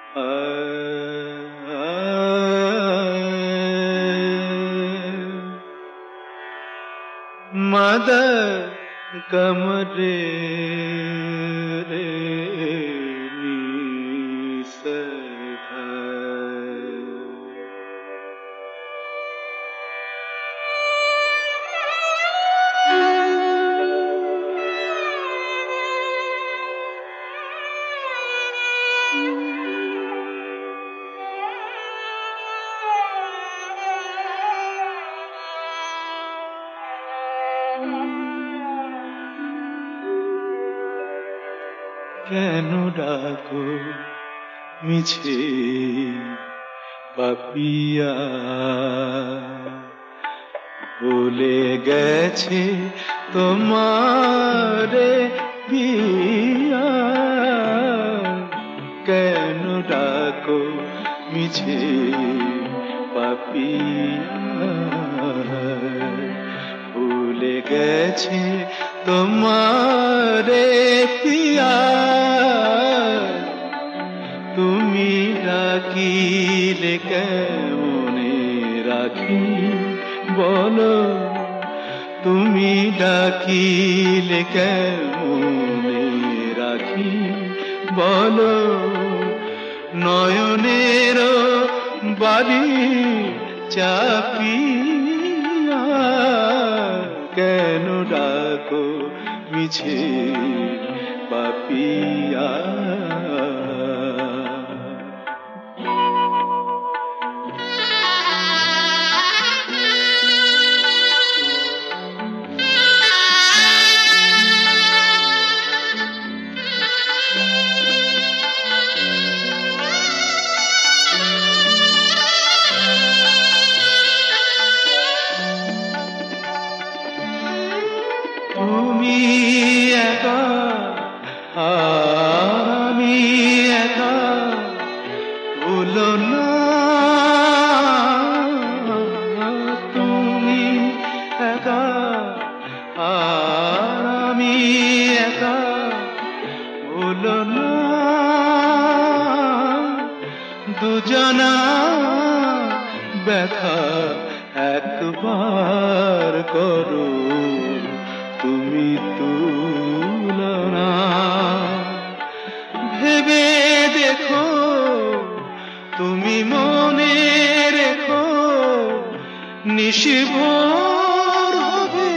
मद कमरे रे কেন ডাকো মিছে পাপিয়া ভুলে গেছে তোমারে পিয়া কেন ডাকো মিছে পাপিয়া ভুলে গেছে তোমারে পিয়া তুমি ডাকিলে কেমনে রাখি বলো তুমি ডাকিলে কেমনে রাখি বলো নয়নের বাড়ি চাপিয়া কেন ডাকো মিছে পাপিয়া তুমি একা আমি একা ভুলো না তুমি একা আমি একা ভুলো না দুজনা ব্যথা একবার করো তুমি তুলনা ভেবে দেখো তুমি মনে রেখো নিশিভোর হবে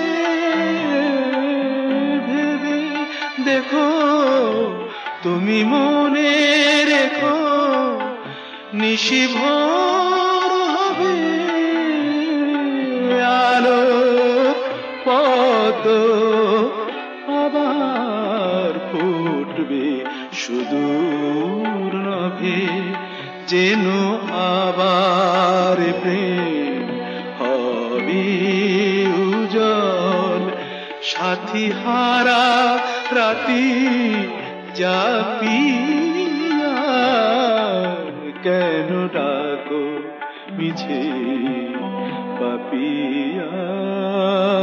ভেবে দেখো তুমি মনে রেখো নিশিভোর হবে আলো পদ আবার ফুটবে সুদূর নভে যেন আবার প্রেম হবে উজ্জ্বল সাথী হারা রাতি জাপিয়া কেন ডাকো মিছে পাপিয়া